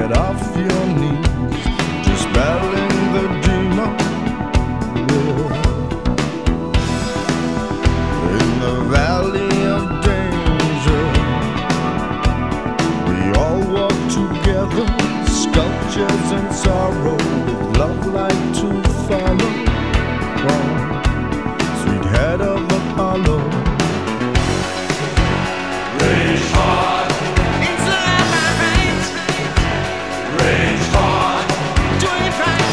get off your knees, dispelling the demon. In the valley of danger, we all walk together, sculptures in sorrow, with love light to follow. Oh, sweet head of Apollo, rage hard into the night, rage hard, doing it right,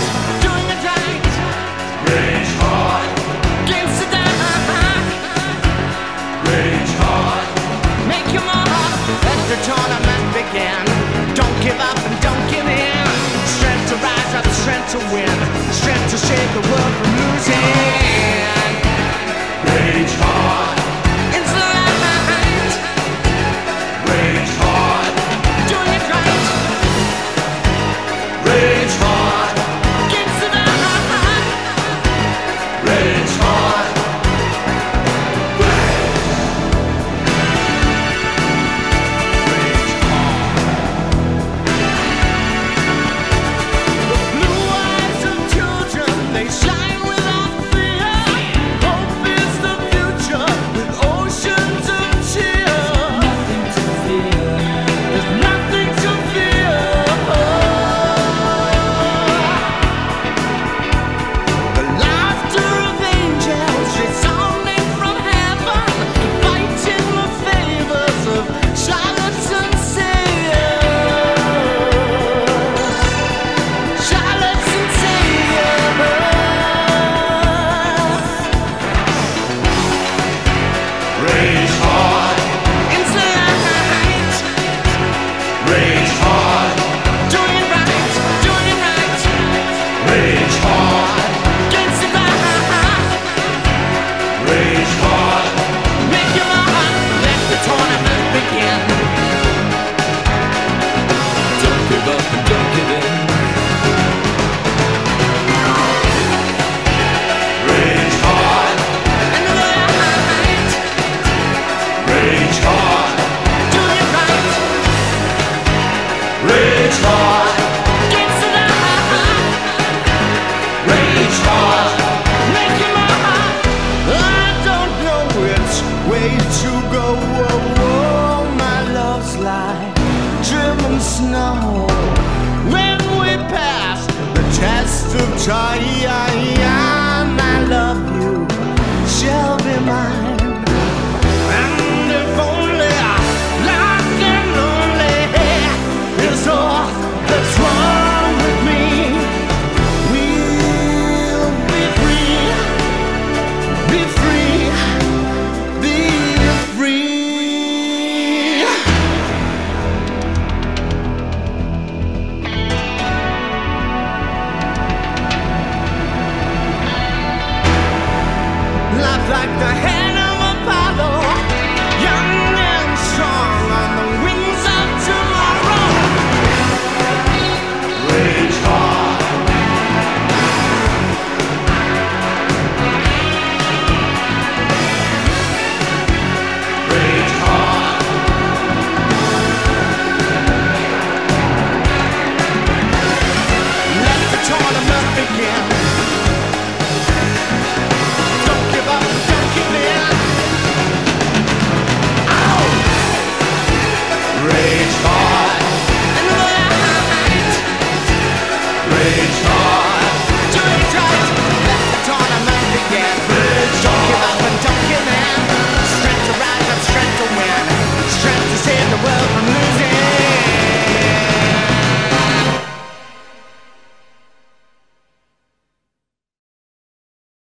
rage hard against the dark, rage hard, make your mark, let the tournament begin. Don't give up and don't give in. Strength to rise up, strength to win, strength to save the world from losing. Rage hard into the light, rage hard, doing it right, rage hard against the dark, rage hard, rage hard. The blue eyes of children, they shine without fear. Hope is the future with oceans of cheer. Nothing to fear. There's nothing to fear. The laughter of angels resounding from heaven, fighting the favors of charlatans and saviors. Charlottes and saviors. Rage hard into the night, rage hard, doing it right, rage hard against the dark, rage hard, make your mark, let the tournament begin. Don't give up and don't give in. Rage hard into the night, rage hard, doing it right, rage hard against the dark, rage hard, make your mark. I don't know which way to go. Oh, my love's like driven snow. When we pass the test of time, I love you shall be mine.